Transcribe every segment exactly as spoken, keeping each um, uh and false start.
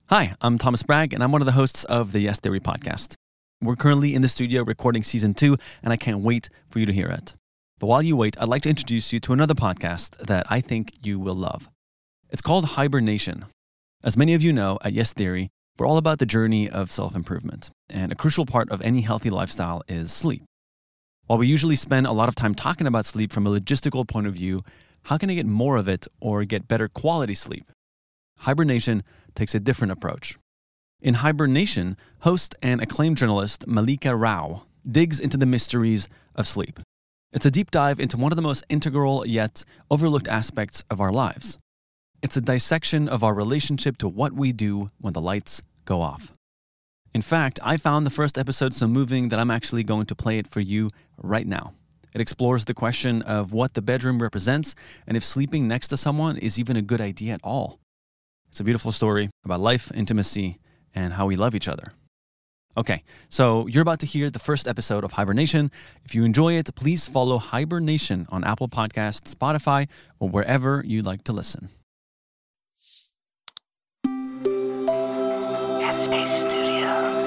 Hi, I'm Thomas Bragg, and I'm one of the hosts of the Yes Theory podcast. We're currently in the studio recording season two, and I can't wait for you to hear it. But while you wait, I'd like to introduce you to another podcast that I think you will love. It's called Hibernation. As many of you know, at Yes Theory, we're all about the journey of self-improvement, and a crucial part of any healthy lifestyle is sleep. While we usually spend a lot of time talking about sleep from a logistical point of view, how can I get more of it or get better quality sleep? Hibernation takes a different approach. In Hibernation, host and acclaimed journalist Malika Rao digs into the mysteries of sleep. It's a deep dive into one of the most integral yet overlooked aspects of our lives. It's a dissection of our relationship to what we do when the lights go off. In fact, I found the first episode so moving that I'm actually going to play it for you right now. It explores the question of what the bedroom represents and if sleeping next to someone is even a good idea at all. It's a beautiful story about life, intimacy, and how we love each other. Okay, so you're about to hear the first episode of Hibernation. If you enjoy it, please follow Hibernation on Apple Podcasts, Spotify, or wherever you like to listen. Headspace Studios.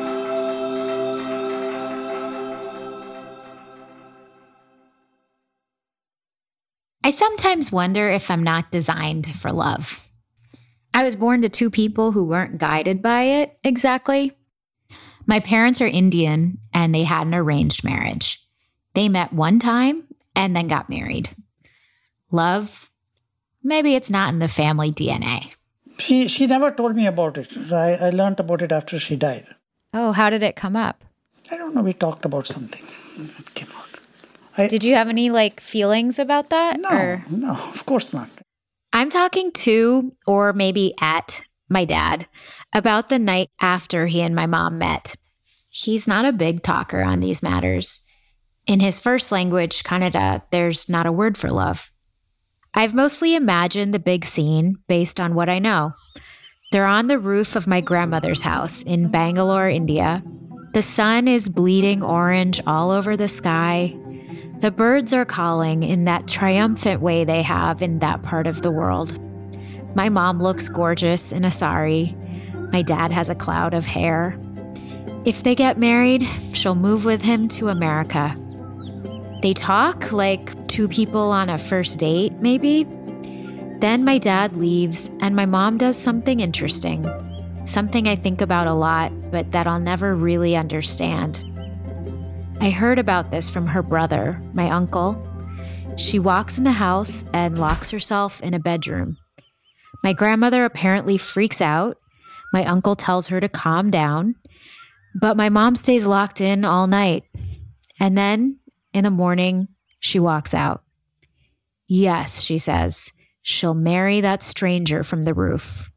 I sometimes wonder if I'm not designed for love. I was born to two people who weren't guided by it exactly. My parents are Indian, and they had an arranged marriage. They met one time and then got married. Love? Maybe it's not in the family D N A. She she never told me about it. I, I learned about it after she died. Oh, how did it come up? I don't know. We talked about something. It came out. I, Did you have any like feelings about that? No, or? no, of course not. I'm talking to, or maybe at, my dad about the night after he and my mom met. He's not a big talker on these matters. In his first language, Kannada, there's not a word for love. I've mostly imagined the big scene based on what I know. They're on the roof of my grandmother's house in Bangalore, India. The sun is bleeding orange all over the sky. The birds are calling in that triumphant way they have in that part of the world. My mom looks gorgeous in a sari. My dad has a cloud of hair. If they get married, she'll move with him to America. They talk like two people on a first date, maybe. Then my dad leaves and my mom does something interesting. Something I think about a lot, but that I'll never really understand. I heard about this from her brother, my uncle. She walks in the house and locks herself in a bedroom. My grandmother apparently freaks out. My uncle tells her to calm down. But my mom stays locked in all night. And then, in the morning, she walks out. Yes, she says, she'll marry that stranger from the roof.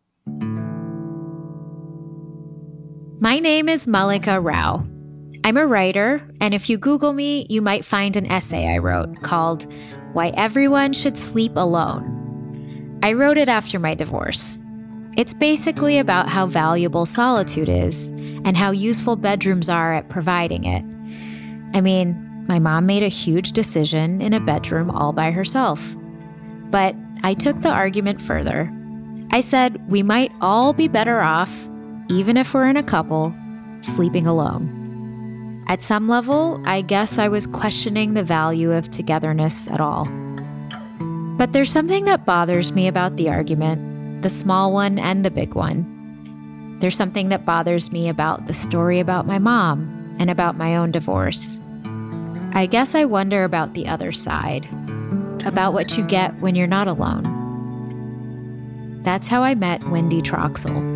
My name is Malika Rao. I'm a writer, and if you Google me, you might find an essay I wrote called Why Everyone Should Sleep Alone. I wrote it after my divorce. It's basically about how valuable solitude is and how useful bedrooms are at providing it. I mean, my mom made a huge decision in a bedroom all by herself. But I took the argument further. I said we might all be better off, even if we're in a couple, sleeping alone. At some level, I guess I was questioning the value of togetherness at all. But there's something that bothers me about the argument, the small one and the big one. There's something that bothers me about the story about my mom and about my own divorce. I guess I wonder about the other side, about what you get when you're not alone. That's how I met Wendy Troxel.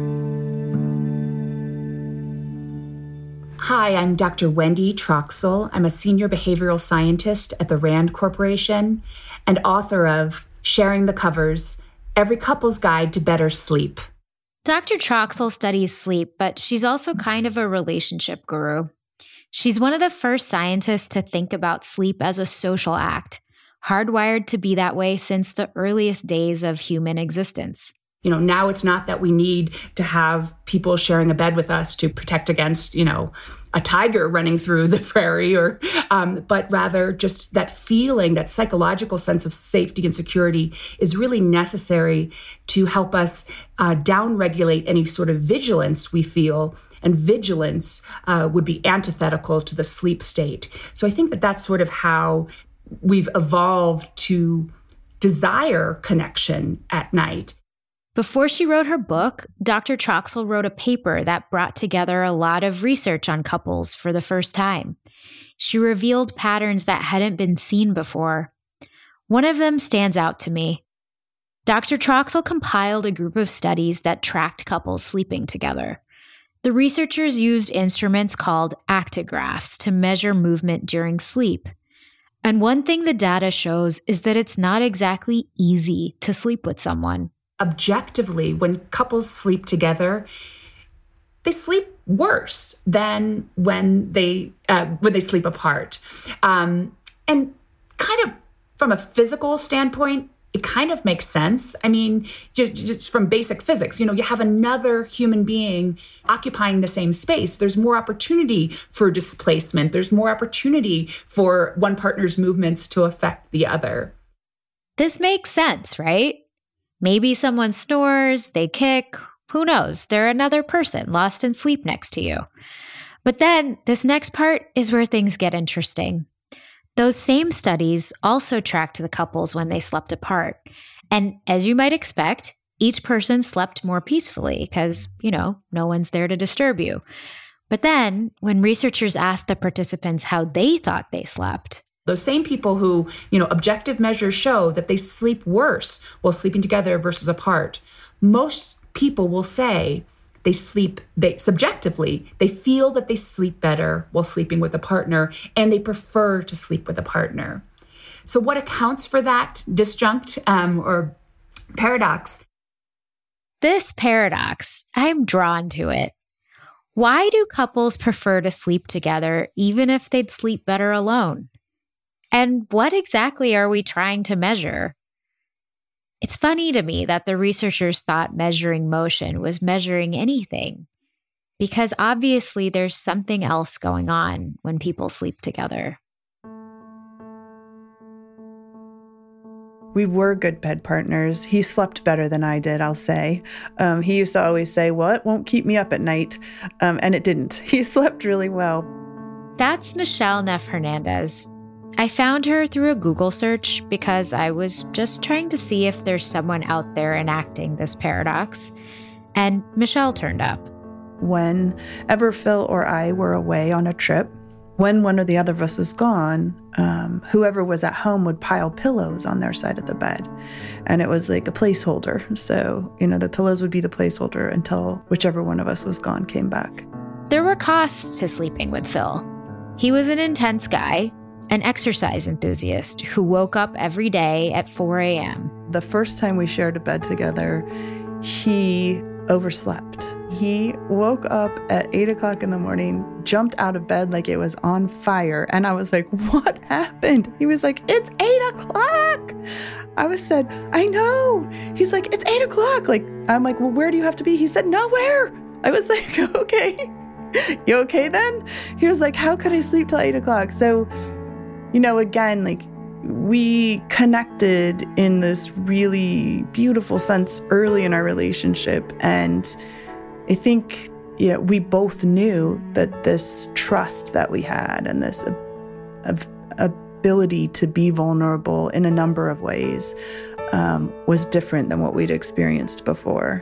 Hi, I'm Doctor Wendy Troxel. I'm a senior behavioral scientist at the RAND Corporation and author of Sharing the Covers, Every Couple's Guide to Better Sleep. Doctor Troxel studies sleep, but she's also kind of a relationship guru. She's one of the first scientists to think about sleep as a social act, hardwired to be that way since the earliest days of human existence. You know, now it's not that we need to have people sharing a bed with us to protect against, you know, a tiger running through the prairie, or um, but rather just that feeling, that psychological sense of safety and security is really necessary to help us uh, downregulate any sort of vigilance we feel. And vigilance uh, would be antithetical to the sleep state. So I think that that's sort of how we've evolved to desire connection at night. Before she wrote her book, Doctor Troxel wrote a paper that brought together a lot of research on couples for the first time. She revealed patterns that hadn't been seen before. One of them stands out to me. Doctor Troxel compiled a group of studies that tracked couples sleeping together. The researchers used instruments called actigraphs to measure movement during sleep. And one thing the data shows is that it's not exactly easy to sleep with someone. Objectively, when couples sleep together, they sleep worse than when they uh, when they sleep apart. Um, and kind of from a physical standpoint, it kind of makes sense. I mean, just, just from basic physics, you know, you have another human being occupying the same space. There's more opportunity for displacement. There's more opportunity for one partner's movements to affect the other. This makes sense, right? Maybe someone snores, they kick, who knows? They're another person lost in sleep next to you. But then this next part is where things get interesting. Those same studies also tracked the couples when they slept apart. And as you might expect, each person slept more peacefully because, you know, no one's there to disturb you. But then when researchers asked the participants how they thought they slept, those same people who, you know, objective measures show that they sleep worse while sleeping together versus apart. Most people will say they sleep, they subjectively, they feel that they sleep better while sleeping with a partner, and they prefer to sleep with a partner. So what accounts for that disjunct um, or paradox? This paradox, I'm drawn to it. Why do couples prefer to sleep together even if they'd sleep better alone? And what exactly are we trying to measure? It's funny to me that the researchers thought measuring motion was measuring anything, because obviously there's something else going on when people sleep together. We were good bed partners. He slept better than I did, I'll say. Um, he used to always say, well, it won't keep me up at night. Um, and it didn't. He slept really well. That's Michelle Neff Hernandez. I found her through a Google search because I was just trying to see if there's someone out there enacting this paradox. And Michelle turned up. Whenever Phil or I were away on a trip, when one or the other of us was gone, um, whoever was at home would pile pillows on their side of the bed. And it was like a placeholder. So, you know, the pillows would be the placeholder until whichever one of us was gone came back. There were costs to sleeping with Phil. He was an intense guy, an exercise enthusiast who woke up every day at four a.m. The first time we shared a bed together, he overslept. He woke up at eight o'clock in the morning, jumped out of bed like it was on fire. And I was like, what happened? He was like, it's eight o'clock. I was said, I know. He's like, it's eight o'clock. Like, I'm like, well, where do you have to be? He said, nowhere. I was like, okay. You okay then? He was like, how could I sleep till eight o'clock? So, you know, again, like we connected in this really beautiful sense early in our relationship. And I think, you know, we both knew that this trust that we had and this ab- ability to be vulnerable in a number of ways um, was different than what we'd experienced before.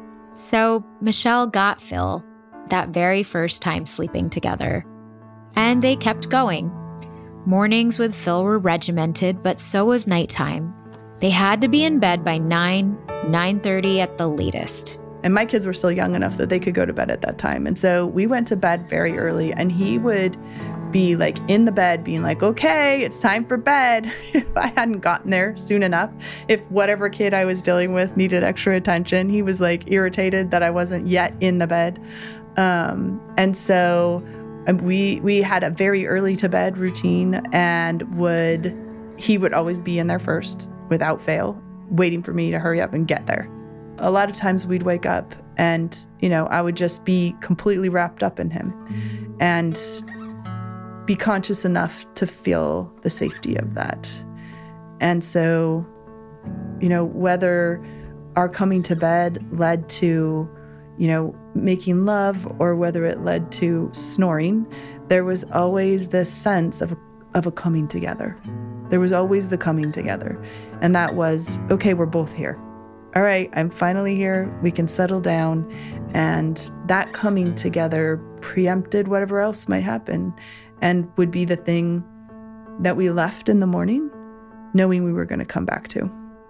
So Michelle got Phil that very first time sleeping together. And they kept going. Mornings with Phil were regimented, but so was nighttime. They had to be in bed by nine, nine thirty at the latest. And my kids were still young enough that they could go to bed at that time. And so we went to bed very early, and he would be like in the bed being like, okay, it's time for bed. If I hadn't gotten there soon enough, if whatever kid I was dealing with needed extra attention, he was like irritated that I wasn't yet in the bed. Um, and so we we had a very early to bed routine, and would he would always be in there first without fail, waiting for me to hurry up and get there. A lot of times we'd wake up And, you know, I would just be completely wrapped up in him and be conscious enough to feel the safety of that. And so, you know, whether our coming to bed led to, you know, making love or whether it led to snoring, there was always this sense of, of a coming together. There was always the coming together. And that was, okay, we're both here. All right, I'm finally here. We can settle down. And that coming together preempted whatever else might happen and would be the thing that we left in the morning, knowing we were going to come back to.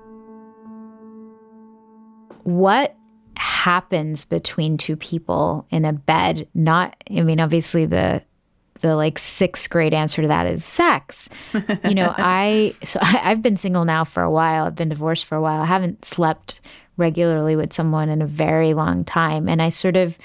What happens between two people in a bed? Not, I mean, obviously the the like sixth grade answer to that is sex. You know, I, so I, I've been single now for a while. I've been divorced for a while. I haven't slept regularly with someone in a very long time. And I sort of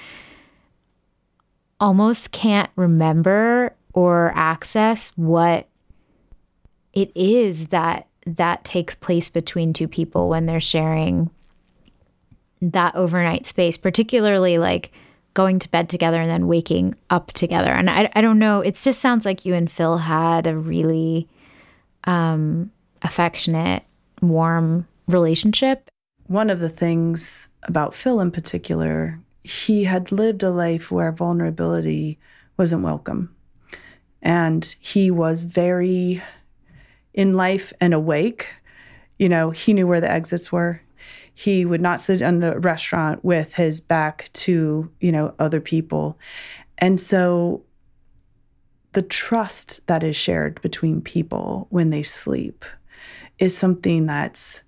almost can't remember or access what it is that that takes place between two people when they're sharing that overnight space, particularly like going to bed together and then waking up together. And I, I don't know, it just sounds like you and Phil had a really um, affectionate, warm relationship. One of the things about Phil in particular, he had lived a life where vulnerability wasn't welcome. And he was very in life and awake. You know, he knew where the exits were. He would not sit in a restaurant with his back to, you know, other people. And so the trust that is shared between people when they sleep is something that's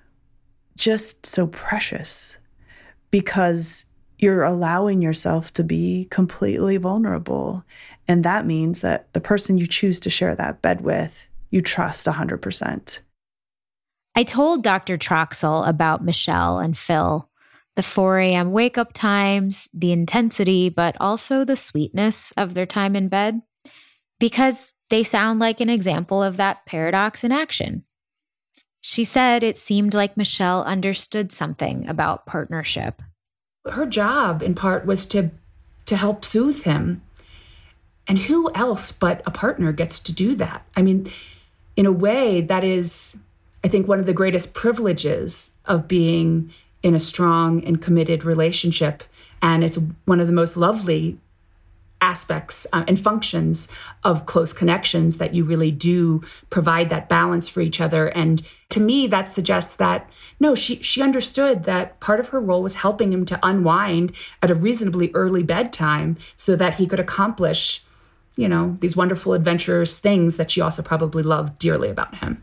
just so precious because you're allowing yourself to be completely vulnerable. And that means that the person you choose to share that bed with, you trust one hundred percent. I told Doctor Troxel about Michelle and Phil, the four a.m. wake-up times, the intensity, but also the sweetness of their time in bed, because they sound like an example of that paradox in action. She said it seemed like Michelle understood something about partnership. Her job, in part, was to, to help soothe him. And who else but a partner gets to do that? I mean, in a way, that is, I think, one of the greatest privileges of being in a strong and committed relationship. And it's one of the most lovely aspects uh, and functions of close connections, that you really do provide that balance for each other. And to me, that suggests that, no, she, she understood that part of her role was helping him to unwind at a reasonably early bedtime so that he could accomplish, you know, these wonderful, adventurous things that she also probably loved dearly about him.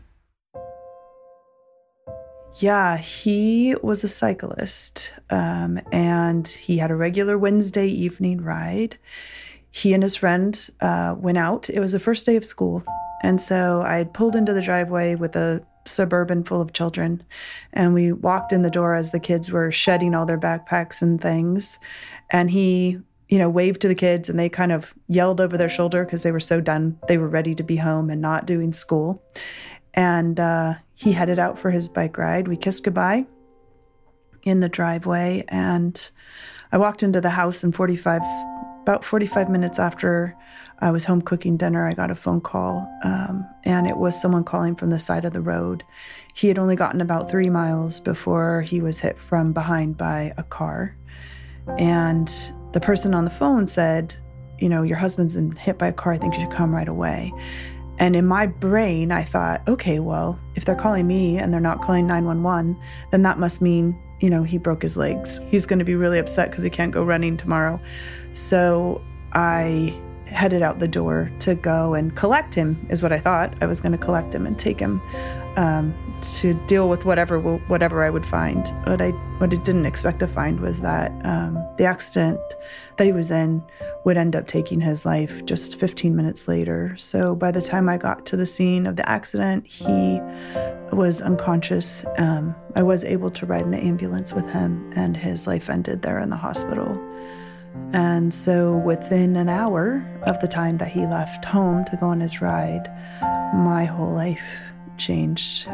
Yeah, he was a cyclist, um, and he had a regular Wednesday evening ride. He and his friend uh, went out. It was the first day of school. And so I had pulled into the driveway with a Suburban full of children, and we walked in the door as the kids were shedding all their backpacks and things. And he, you know, waved to the kids, and they kind of yelled over their shoulder because they were so done. They were ready to be home and not doing school. And uh, he headed out for his bike ride. We kissed goodbye in the driveway, and I walked into the house in forty-five, about forty-five minutes after I was home cooking dinner, I got a phone call, um, and it was someone calling from the side of the road. He had only gotten about three miles before he was hit from behind by a car. And the person on the phone said, you know, your husband's been hit by a car. I think you should come right away. And in my brain, I thought, okay, well, if they're calling me and they're not calling nine one one, then that must mean, you know, he broke his legs. He's going to be really upset because he can't go running tomorrow. So I headed out the door to go and collect him, is what I thought. I was going to collect him and take him um, to deal with whatever whatever I would find. What I what I didn't expect to find was that um, the accident that he was in would end up taking his life just fifteen minutes later. So by the time I got to the scene of the accident, he was unconscious. Um, I was able to ride in the ambulance with him, and his life ended there in the hospital. And so within an hour of the time that he left home to go on his ride, my whole life changed.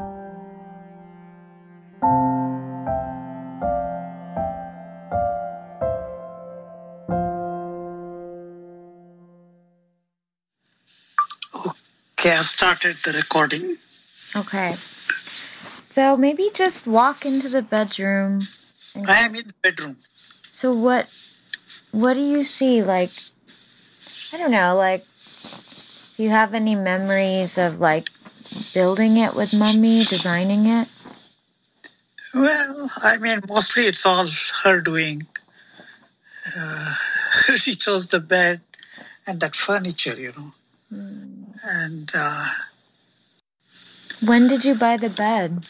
Okay, I started the recording. Okay. So maybe just walk into the bedroom. And... I am in the bedroom. So what what do you see? Like, I don't know, like, do you have any memories of, like, building it with Mommy, designing it? Well, I mean, mostly it's all her doing. Uh, she chose the bed and that furniture, you know. Mm. And... Uh, when did you buy the bed?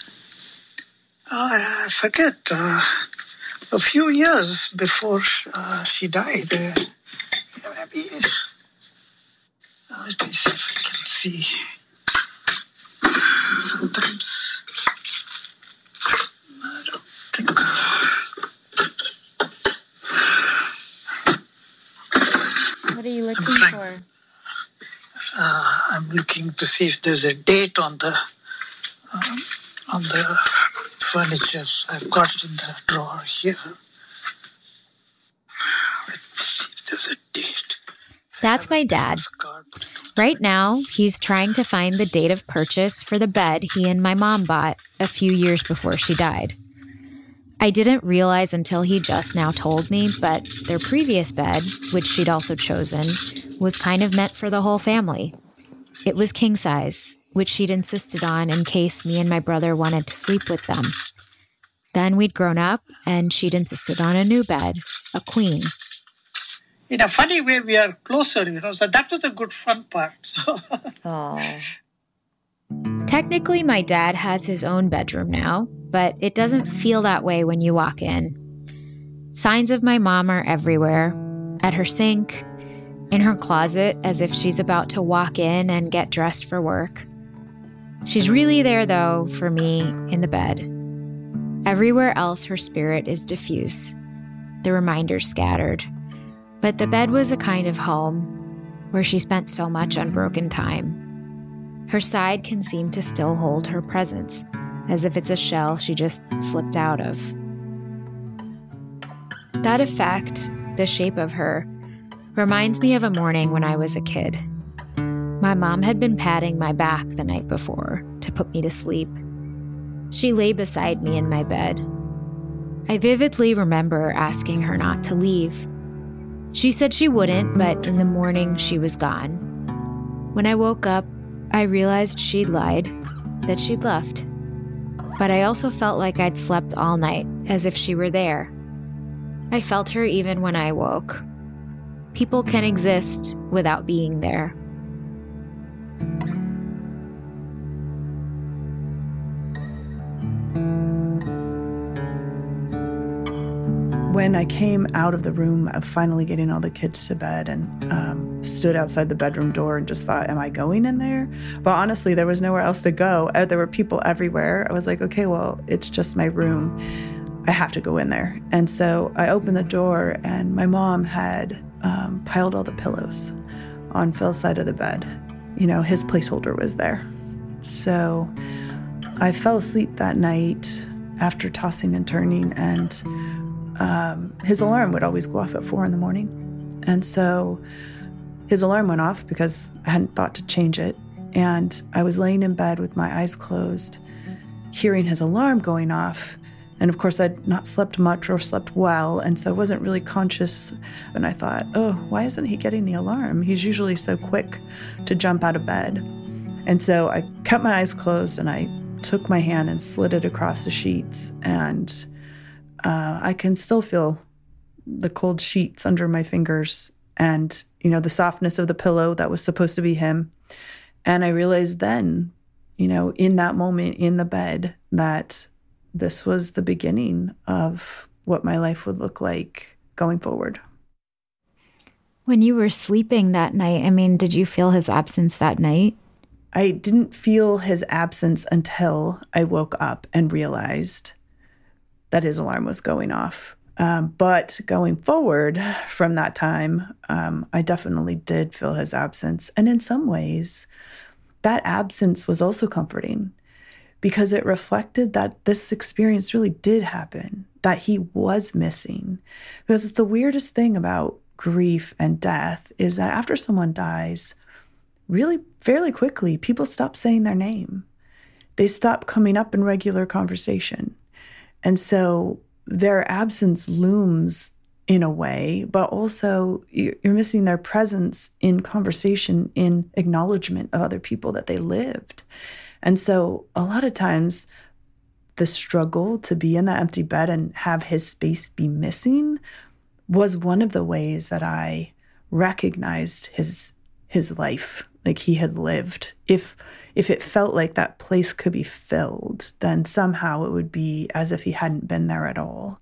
I forget. Uh, a few years before uh, she died. Uh, maybe. Uh, let me see if I can see. Sometimes. I don't think so. What are you looking for? Uh, I'm looking to see if there's a date on the um, on the furniture. I've got it in the drawer here. Let's see if there's a date. That's my dad. Right now, he's trying to find the date of purchase for the bed he and my mom bought a few years before she died. I didn't realize until he just now told me, but their previous bed, which she'd also chosen, was kind of meant for the whole family. It was king size, which she'd insisted on in case me and my brother wanted to sleep with them. Then we'd grown up, and she'd insisted on a new bed, a queen. In a funny way, we are closer, you know, so that was a good fun part. Oh. Technically, my dad has his own bedroom now, but it doesn't feel that way when you walk in. Signs of my mom are everywhere, at her sink, in her closet as if she's about to walk in and get dressed for work. She's really there, though, for me, in the bed. Everywhere else, her spirit is diffuse, the reminders scattered. But the bed was a kind of home where she spent so much unbroken time. Her side can seem to still hold her presence, as if it's a shell she just slipped out of. That effect, the shape of her, reminds me of a morning when I was a kid. My mom had been patting my back the night before to put me to sleep. She lay beside me in my bed. I vividly remember asking her not to leave. She said she wouldn't, but in the morning she was gone. When I woke up, I realized she'd lied, that she'd left. But I also felt like I'd slept all night, as if she were there. I felt her even when I woke. People can exist without being there. When I came out of the room of finally getting all the kids to bed and um, stood outside the bedroom door and just thought, am I going in there? But honestly, there was nowhere else to go. There were people everywhere. I was like, okay, well, it's just my room. I have to go in there. And so I opened the door and my mom had um, piled all the pillows on Phil's side of the bed. You know, his placeholder was there. So I fell asleep that night after tossing and turning, and Um, his alarm would always go off at four in the morning. And so his alarm went off because I hadn't thought to change it. And I was laying in bed with my eyes closed, hearing his alarm going off. And of course, I'd not slept much or slept well. And so I wasn't really conscious. And I thought, oh, why isn't he getting the alarm? He's usually so quick to jump out of bed. And so I kept my eyes closed and I took my hand and slid it across the sheets. And Uh, I can still feel the cold sheets under my fingers and, you know, the softness of the pillow that was supposed to be him. And I realized then, you know, in that moment in the bed, that this was the beginning of what my life would look like going forward. When you were sleeping that night, I mean, did you feel his absence that night? I didn't feel his absence until I woke up and realized that his alarm was going off. Um, but going forward from that time, um, I definitely did feel his absence. And in some ways, that absence was also comforting because it reflected that this experience really did happen, that he was missing. Because it's the weirdest thing about grief and death is that after someone dies, really fairly quickly, people stopped saying their name. They stopped coming up in regular conversation. And so their absence looms in a way, but also you're missing their presence in conversation, in acknowledgement of other people that they lived. And so a lot of times the struggle to be in that empty bed and have his space be missing was one of the ways that I recognized his his life, like he had lived. If if it felt like that place could be filled, then somehow it would be as if he hadn't been there at all.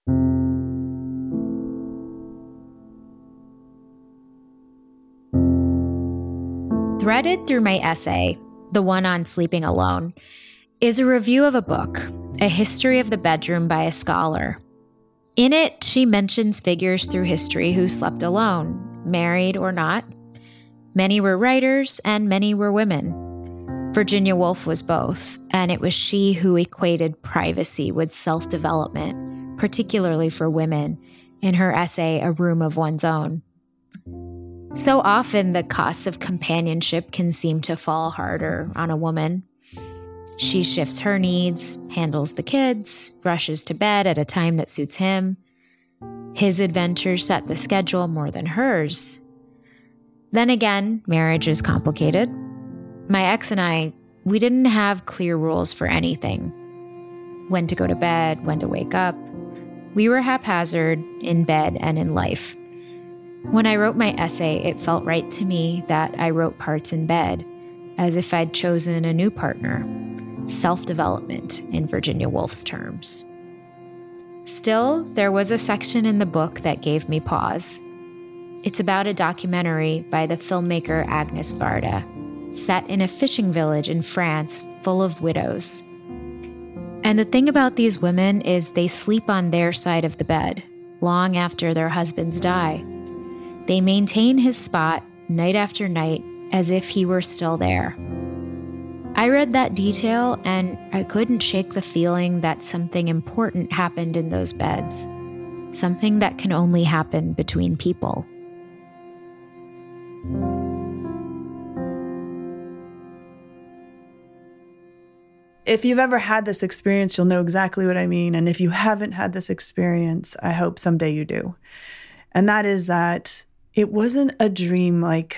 Threaded through my essay, the one on sleeping alone, is a review of a book, A History of the Bedroom by a Scholar. In it, she mentions figures through history who slept alone, married or not. Many were writers and many were women. Virginia Woolf was both, and it was she who equated privacy with self-development, particularly for women, in her essay, A Room of One's Own. So often, the costs of companionship can seem to fall harder on a woman. She shifts her needs, handles the kids, rushes to bed at a time that suits him. His adventures set the schedule more than hers. Then again, marriage is complicated. My ex and I, we didn't have clear rules for anything. When to go to bed, when to wake up. We were haphazard in bed and in life. When I wrote my essay, it felt right to me that I wrote parts in bed, as if I'd chosen a new partner. Self-development, in Virginia Woolf's terms. Still, there was a section in the book that gave me pause. It's about a documentary by the filmmaker Agnes Varda, set in a fishing village in France full of widows. And the thing about these women is they sleep on their side of the bed, long after their husbands die. They maintain his spot night after night as if he were still there. I read that detail and I couldn't shake the feeling that something important happened in those beds, something that can only happen between people. If you've ever had this experience, you'll know exactly what I mean. And if you haven't had this experience, I hope someday you do. And that is that it wasn't a dream like,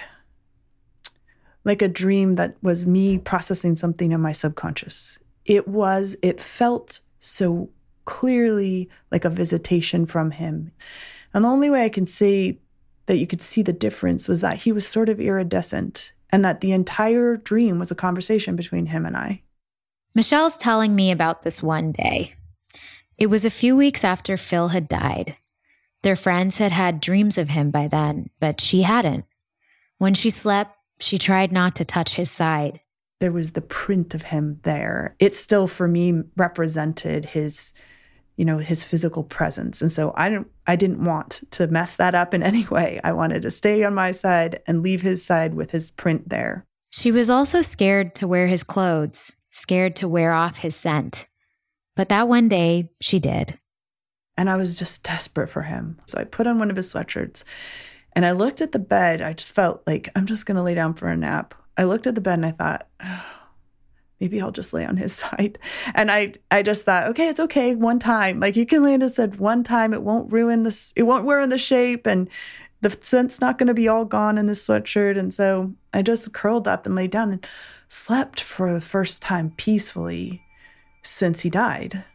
like a dream that was me processing something in my subconscious. It was, it felt so clearly like a visitation from him. And the only way I can say that you could see the difference was that he was sort of iridescent and that the entire dream was a conversation between him and I. Michelle's telling me about this one day. It was a few weeks after Phil had died. Their friends had had dreams of him by then, but she hadn't. When she slept, she tried not to touch his side. There was the print of him there. It still, for me, represented his, you know, his physical presence. And so I didn't, I didn't want to mess that up in any way. I wanted to stay on my side and leave his side with his print there. She was also scared to wear his clothes, scared to wear off his scent. But that one day, she did. And I was just desperate for him. So I put on one of his sweatshirts and I looked at the bed. I just felt like I'm just going to lay down for a nap. I looked at the bed and I thought, oh, maybe I'll just lay on his side. And I, I just thought, okay, it's okay. One time, like you can lay on his side one time. It won't ruin this. It won't ruin the shape. And the scent's not going to be all gone in this sweatshirt. And so I just curled up and laid down and slept for the first time peacefully since he died.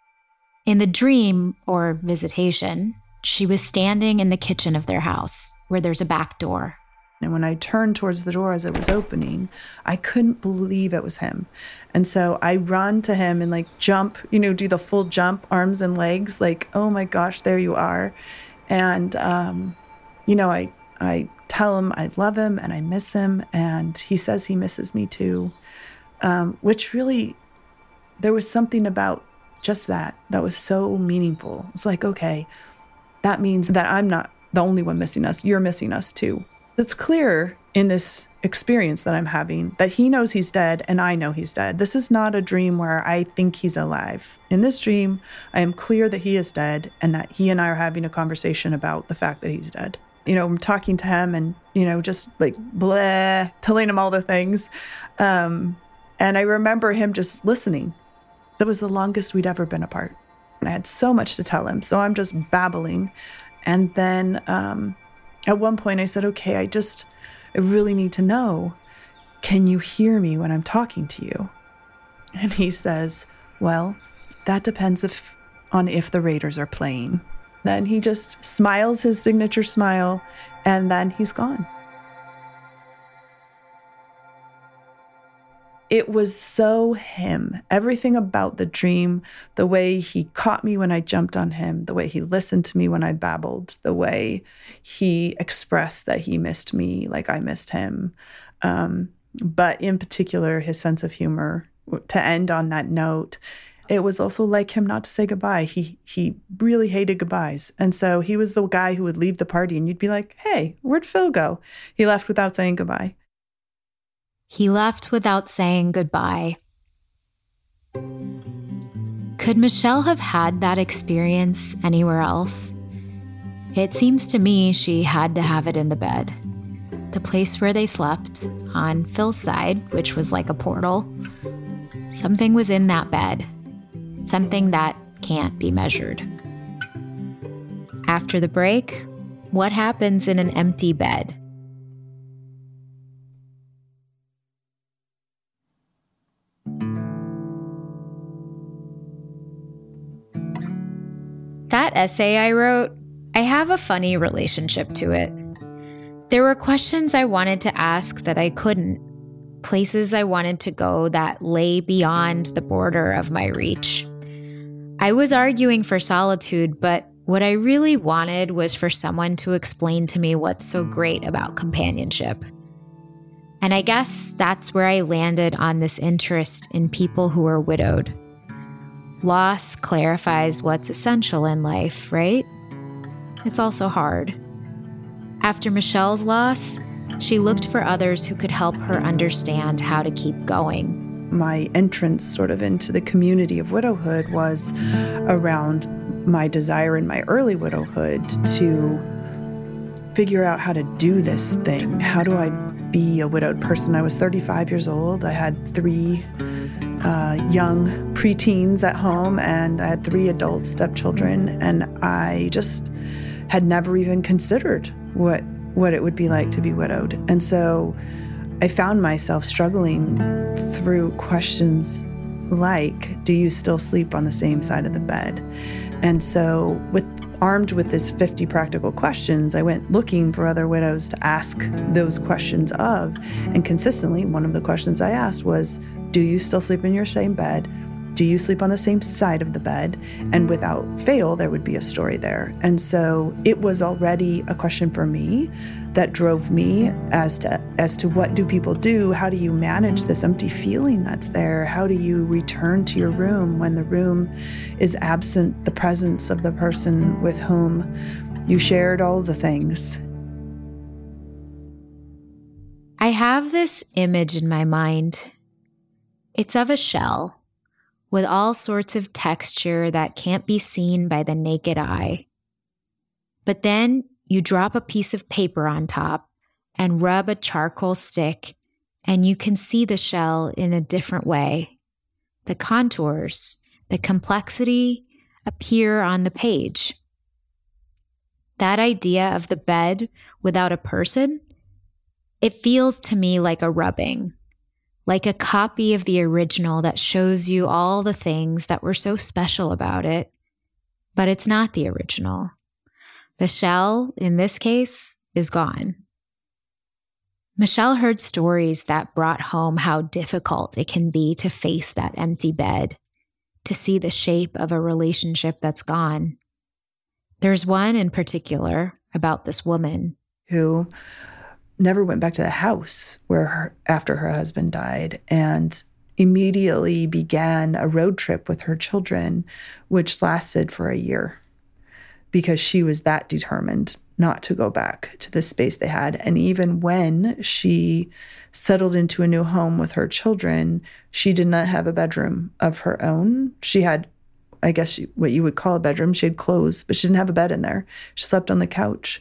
In the dream, or visitation, she was standing in the kitchen of their house, where there's a back door. And when I turned towards the door as it was opening, I couldn't believe it was him. And so I run to him and like jump, you know, do the full jump, arms and legs, like, oh my gosh, there you are. And, um, you know, I, I tell him I love him and I miss him. And he says he misses me too, um, which really, there was something about just that, that was so meaningful. It's like, okay, that means that I'm not the only one missing us. You're missing us too. It's clear in this experience that I'm having that he knows he's dead and I know he's dead. This is not a dream where I think he's alive. In this dream, I am clear that he is dead and that he and I are having a conversation about the fact that he's dead. You know, I'm talking to him and, you know, just like blah, telling him all the things. Um, and I remember him just listening. That was the longest we'd ever been apart. And I had so much to tell him. So I'm just babbling. And then um, at one point I said, okay, I just, I really need to know, can you hear me when I'm talking to you? And he says, well, that depends if on if the Raiders are playing. Then he just smiles his signature smile, and then he's gone. It was so him. Everything about the dream, the way he caught me when I jumped on him, the way he listened to me when I babbled, the way he expressed that he missed me like I missed him. Um, but in particular, his sense of humor. To end on that note, it was also like him not to say goodbye. He he really hated goodbyes. And so he was the guy who would leave the party and you'd be like, hey, where'd Phil go? He left without saying goodbye. He left without saying goodbye. Could Michelle have had that experience anywhere else? It seems to me she had to have it in the bed. The place where they slept, on Phil's side, which was like a portal. Something was in that bed. Something that can't be measured. After the break, what happens in an empty bed? That essay I wrote, I have a funny relationship to it. There were questions I wanted to ask that I couldn't. Places I wanted to go that lay beyond the border of my reach. I was arguing for solitude, but what I really wanted was for someone to explain to me what's so great about companionship. And I guess that's where I landed on this interest in people who are widowed. Loss clarifies what's essential in life, right? It's also hard. After Michelle's loss, she looked for others who could help her understand how to keep going. My entrance sort of into the community of widowhood was around my desire in my early widowhood to figure out how to do this thing. How do I be a widowed person? I was thirty-five years old. I had three uh, young preteens at home, and I had three adult stepchildren, and I just had never even considered what what it would be like to be widowed. And so I found myself struggling through questions like, do you still sleep on the same side of the bed? And so with armed with this fifty practical questions, I went looking for other widows to ask those questions of. And consistently, one of the questions I asked was, do you still sleep in your same bed? Do you sleep on the same side of the bed? And without fail, there would be a story there. And so it was already a question for me that drove me as to as to what do people do? How do you manage this empty feeling that's there? How do you return to your room when the room is absent the presence of the person with whom you shared all the things? I have this image in my mind. It's of a shell with all sorts of texture that can't be seen by the naked eye. But then you drop a piece of paper on top and rub a charcoal stick, and you can see the shell in a different way. The contours, the complexity appear on the page. That idea of the bed without a person, it feels to me like a rubbing. Like a copy of the original that shows you all the things that were so special about it, but it's not the original. The shell, in this case, is gone. Michelle heard stories that brought home how difficult it can be to face that empty bed, to see the shape of a relationship that's gone. There's one in particular about this woman who never went back to the house where her, after her husband died, and immediately began a road trip with her children, which lasted for a year because she was that determined not to go back to the space they had. And even when she settled into a new home with her children, she did not have a bedroom of her own. She had, I guess, what you would call a bedroom. She had clothes, but she didn't have a bed in there. She slept on the couch.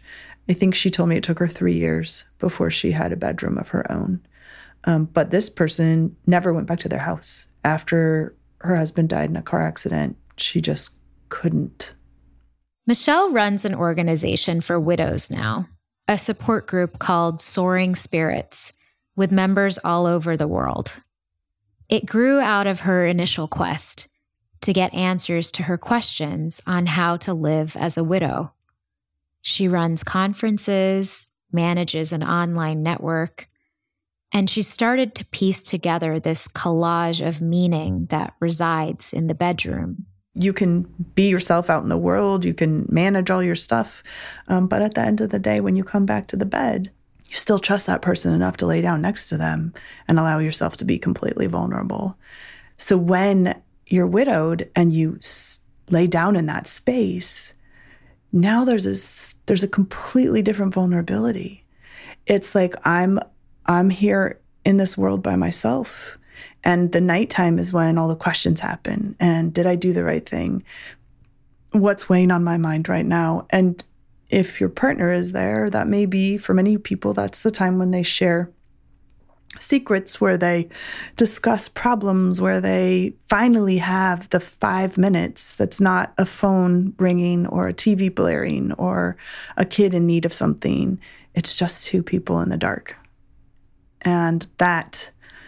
I think she told me it took her three years before she had a bedroom of her own. Um, but this person never went back to their house. After her husband died in a car accident, she just couldn't. Michelle runs an organization for widows now, a support group called Soaring Spirits, with members all over the world. It grew out of her initial quest to get answers to her questions on how to live as a widow. She runs conferences, manages an online network, and she started to piece together this collage of meaning that resides in the bedroom. You can be yourself out in the world, you can manage all your stuff, um, but at the end of the day, when you come back to the bed, you still trust that person enough to lay down next to them and allow yourself to be completely vulnerable. So when you're widowed and you s- lay down in that space, now there's a, there's a completely different vulnerability. It's like I'm I'm here in this world by myself. And the nighttime is when all the questions happen. And did I do the right thing? What's weighing on my mind right now? And if your partner is there, that may be, for many people, that's the time when they share secrets, where they discuss problems, where they finally have the five minutes that's not a phone ringing or a T V blaring or a kid in need of something. It's just two people in the dark. And that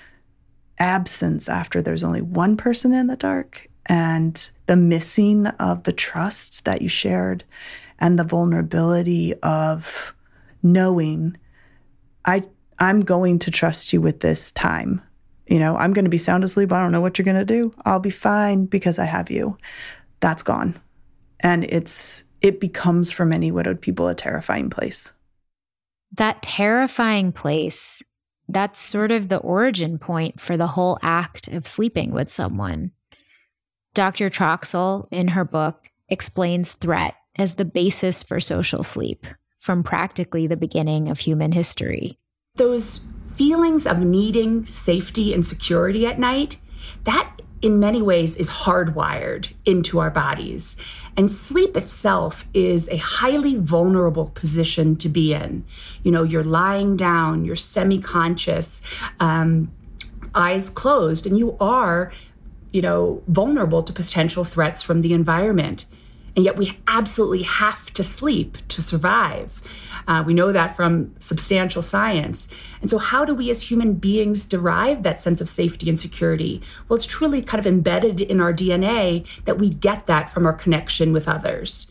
absence after there's only one person in the dark, and the missing of the trust that you shared, and the vulnerability of knowing, I, I'm going to trust you with this time. You know, I'm going to be sound asleep. I don't know what you're going to do. I'll be fine because I have you. That's gone. And it's it becomes, for many widowed people, a terrifying place. That terrifying place, that's sort of the origin point for the whole act of sleeping with someone. Doctor Troxel, in her book, explains threat as the basis for social sleep from practically the beginning of human history. Those feelings of needing safety and security at night, that in many ways is hardwired into our bodies. And sleep itself is a highly vulnerable position to be in. You know, you're lying down, you're semi-conscious, um, eyes closed, and you are, you know, vulnerable to potential threats from the environment. And yet we absolutely have to sleep to survive. Uh, we know that from substantial science. And so how do we as human beings derive that sense of safety and security? Well, it's truly kind of embedded in our D N A that we get that from our connection with others.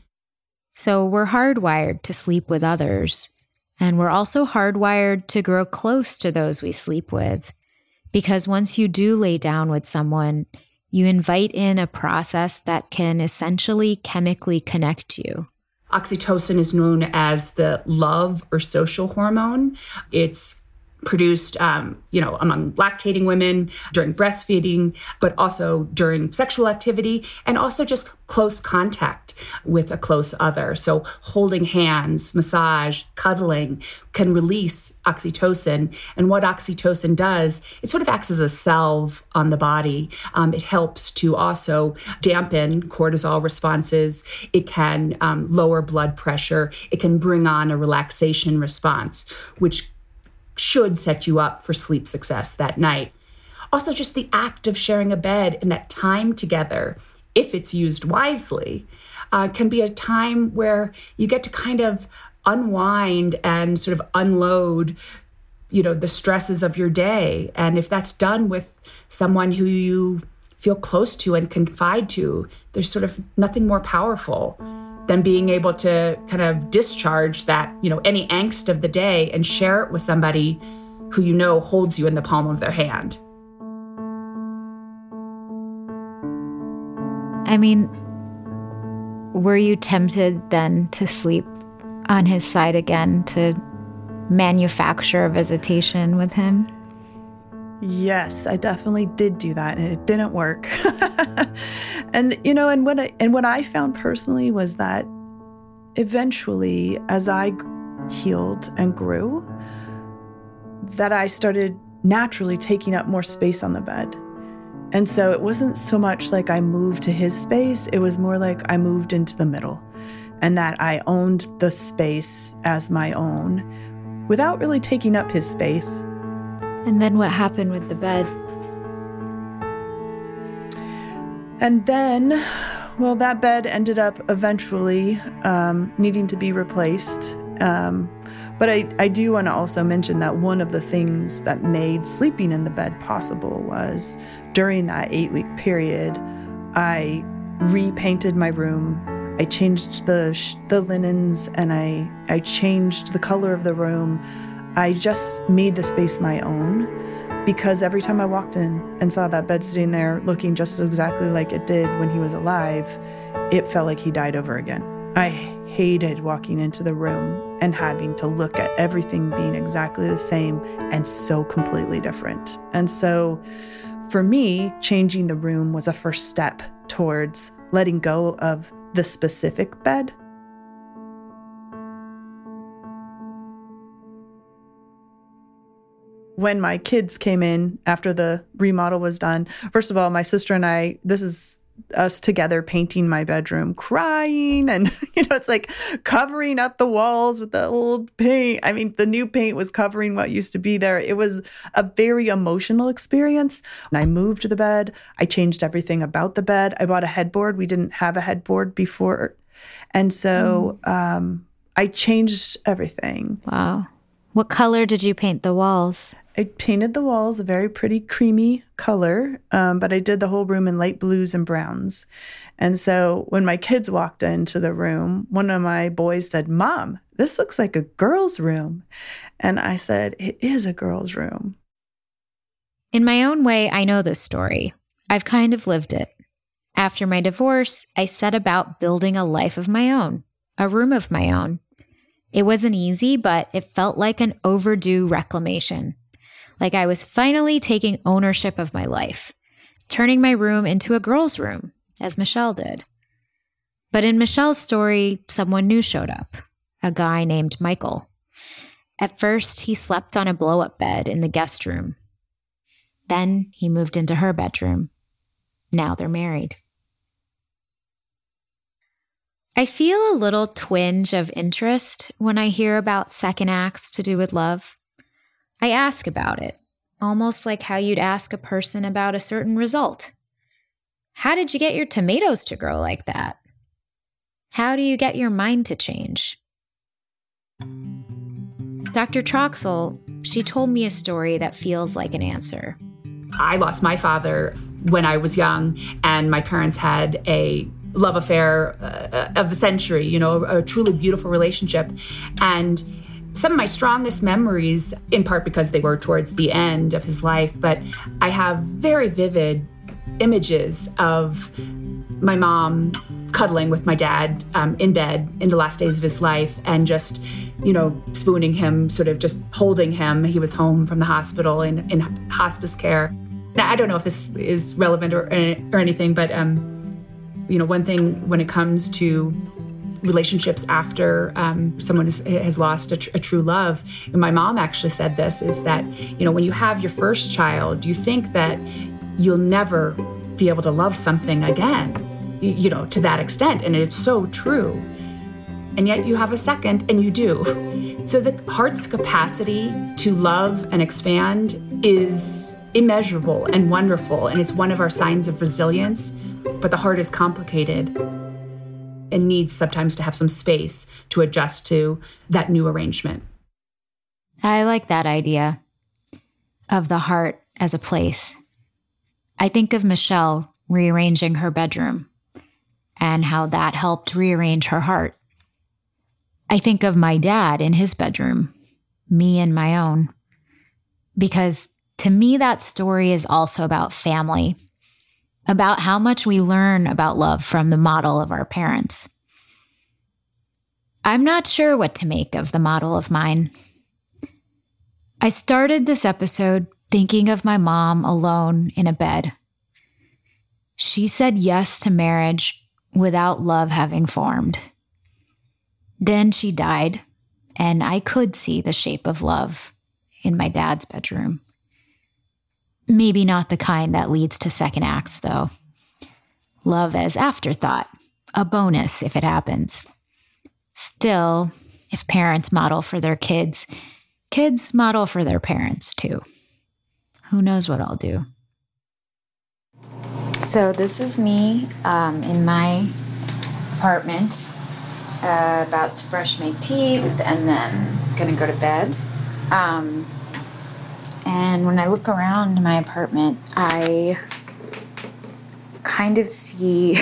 So we're hardwired to sleep with others. And we're also hardwired to grow close to those we sleep with. Because once you do lay down with someone, you invite in a process that can essentially chemically connect you. Oxytocin is known as the love or social hormone. It's produced, um, you know, among lactating women during breastfeeding, but also during sexual activity, and also just close contact with a close other. So holding hands, massage, cuddling can release oxytocin. And what oxytocin does, it sort of acts as a salve on the body. Um, it helps to also dampen cortisol responses. It can um, lower blood pressure. It can bring on a relaxation response, which should set you up for sleep success that night. Also, just the act of sharing a bed and that time together, if it's used wisely, uh, can be a time where you get to kind of unwind and sort of unload, you know, the stresses of your day. And if that's done with someone who you feel close to and confide to, there's sort of nothing more powerful than being able to kind of discharge that, you know, any angst of the day and share it with somebody who you know holds you in the palm of their hand. I mean, were you tempted then to sleep on his side again, to manufacture a visitation with him? Yes, I definitely did do that, and it didn't work. And, you know, and what I, and what I found personally was that eventually, as I healed and grew, that I started naturally taking up more space on the bed. And so it wasn't so much like I moved to his space, it was more like I moved into the middle. and that I owned the space as my own without really taking up his space. And then what happened with the bed? And then, well, that bed ended up eventually um, needing to be replaced. Um, but I, I do want to also mention that one of the things that made sleeping in the bed possible was during that eight-week period, I repainted my room. I changed the sh- the linens, and I, I changed the color of the room. I just made the space my own, because every time I walked in and saw that bed sitting there looking just exactly like it did when he was alive, it felt like he died over again. I hated walking into the room and having to look at everything being exactly the same and so completely different. And so for me, changing the room was a first step towards letting go of the specific bed. When my kids came in after the remodel was done, first of all, my sister and I, this is us together painting my bedroom, crying, and you know, it's like covering up the walls with the old paint. I mean, the new paint was covering what used to be there. It was a very emotional experience. And I moved the bed. I changed everything about the bed. I bought a headboard. We didn't have a headboard before. And so mm. um, I changed everything. Wow. What color did you paint the walls? I painted the walls a very pretty creamy color, um, but I did the whole room in light blues and browns. And so when my kids walked into the room, one of my boys said, "Mom, this looks like a girl's room." And I said, "It is a girl's room." In my own way, I know this story. I've kind of lived it. After my divorce, I set about building a life of my own, a room of my own. It wasn't easy, but it felt like an overdue reclamation. Like I was finally taking ownership of my life, turning my room into a girl's room, as Michelle did. But in Michelle's story, someone new showed up, a guy named Michael. At first, he slept on a blow-up bed in the guest room. Then he moved into her bedroom. Now they're married. I feel a little twinge of interest when I hear about second acts to do with love. I ask about it, almost like how you'd ask a person about a certain result. How did you get your tomatoes to grow like that? How do you get your mind to change? Doctor Troxel, she told me a story that feels like an answer. I lost my father when I was young, and my parents had a love affair uh, of the century, you know, a truly beautiful relationship. And some of my strongest memories, in part because they were towards the end of his life, but I have very vivid images of my mom cuddling with my dad um, in bed in the last days of his life, and just, you know, spooning him, sort of just holding him. He was home from the hospital in, in hospice care. Now, I don't know if this is relevant or, or anything, but, um, you know, one thing when it comes to relationships after um, someone has, has lost a, tr- a true love, and my mom actually said this, is that, you know, when you have your first child, you think that you'll never be able to love something again, you, you know, to that extent. And it's so true. And yet you have a second and you do. So the heart's capacity to love and expand is immeasurable and wonderful. And it's one of our signs of resilience. But the heart is complicated and needs sometimes to have some space to adjust to that new arrangement. I like that idea of the heart as a place. I think of Michelle rearranging her bedroom and how that helped rearrange her heart. I think of my dad in his bedroom, me in my own, because to me, that story is also about family, about how much we learn about love from the model of our parents. I'm not sure what to make of the model of mine. I started this episode thinking of my mom alone in a bed. She said yes to marriage without love having formed. Then she died, and I could see the shape of love in my dad's bedroom. Maybe not the kind that leads to second acts, though. Love as afterthought, a bonus if it happens. Still, if parents model for their kids, kids model for their parents too. Who knows what I'll do? So this is me um, in my apartment, uh, about to brush my teeth and then gonna go to bed. Um, and when I look around my apartment, I kind of see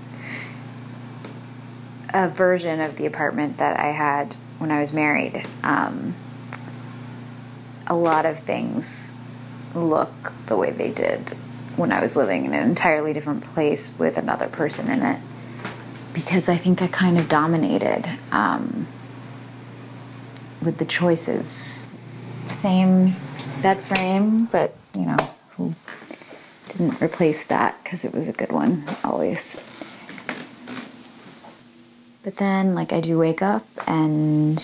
a version of the apartment that I had when I was married. Um, a lot of things look the way they did when I was living in an entirely different place with another person in it, because I think I kind of dominated um, with the choices. Same bed frame, but, you know, who didn't replace that because it was a good one always. But then, like, I do wake up and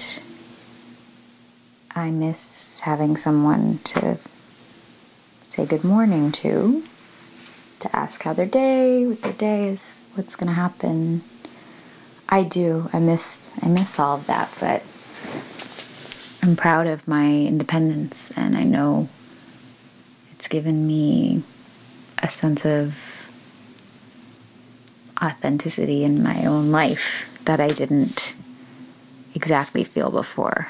I miss having someone to say good morning to, to ask how their day, what their day is, what's going to happen. I do. I miss I miss all of that, but I'm proud of my independence, and I know it's given me a sense of authenticity in my own life that I didn't exactly feel before.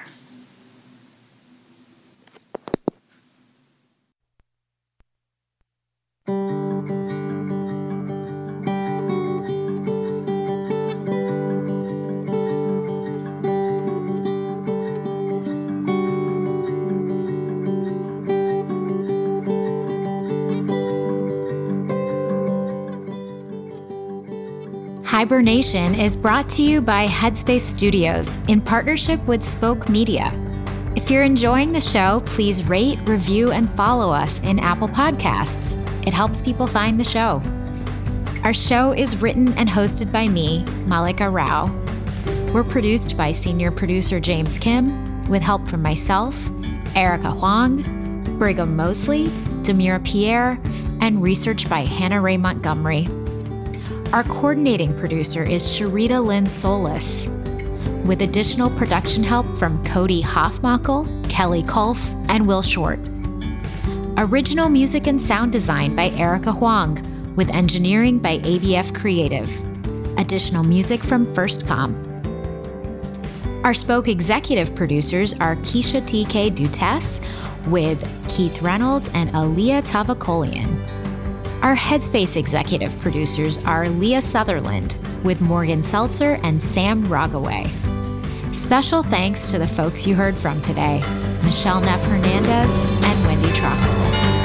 Hibernation is brought to you by Headspace Studios in partnership with Spoke Media. If you're enjoying the show, please rate, review, and follow us in Apple Podcasts. It helps people find the show. Our show is written and hosted by me, Malika Rao. We're produced by senior producer James Kim, with help from myself, Erica Huang, Brigham Mosley, Demira Pierre, and research by Hannah Ray Montgomery. Our coordinating producer is Sharita Lynn Solis, with additional production help from Cody Hoffmackel, Kelly Kolf, and Will Short. Original music and sound design by Erica Huang, with engineering by A B F Creative. Additional music from FirstCom. Our Spoke executive producers are Keisha T K Dutess, with Keith Reynolds and Aaliyah Tavakolian. Our Headspace executive producers are Leah Sutherland, with Morgan Seltzer and Sam Rogaway. Special thanks to the folks you heard from today, Michelle Neff Hernandez and Wendy Troxel.